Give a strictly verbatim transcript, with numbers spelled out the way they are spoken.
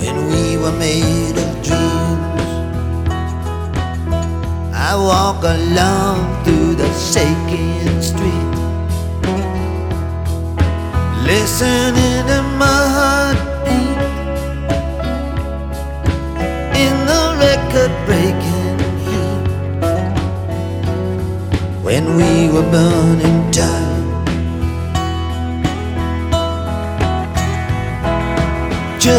when we were made of dreams. I walk along through the shaking street, listening to my heartbeat in the record-breaking heat when we were burning tight.